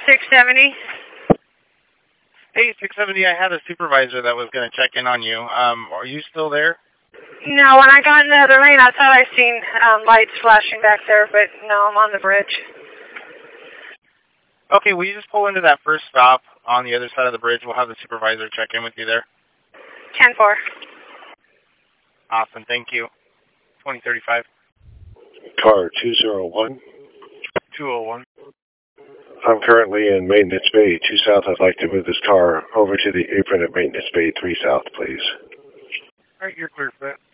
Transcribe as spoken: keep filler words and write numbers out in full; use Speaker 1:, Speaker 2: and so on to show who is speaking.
Speaker 1: six seventy.
Speaker 2: Hey, six seventy, I had a supervisor that was going to check in on you. Um, are you still there?
Speaker 1: No, when I got in the other lane, I thought I seen um, lights flashing back there, but no, I'm on the bridge.
Speaker 2: Okay, will you just pull into that first stop on the other side of the bridge? We'll have the supervisor check in with you there.
Speaker 1: ten four.
Speaker 2: Awesome, thank you. twenty thirty-five.
Speaker 3: Car two oh one.
Speaker 2: two oh one.
Speaker 3: I'm currently in Maintenance Bay two South. I'd like to move this car over to the apron at Maintenance Bay three South, please.
Speaker 2: All right, you're clear for that.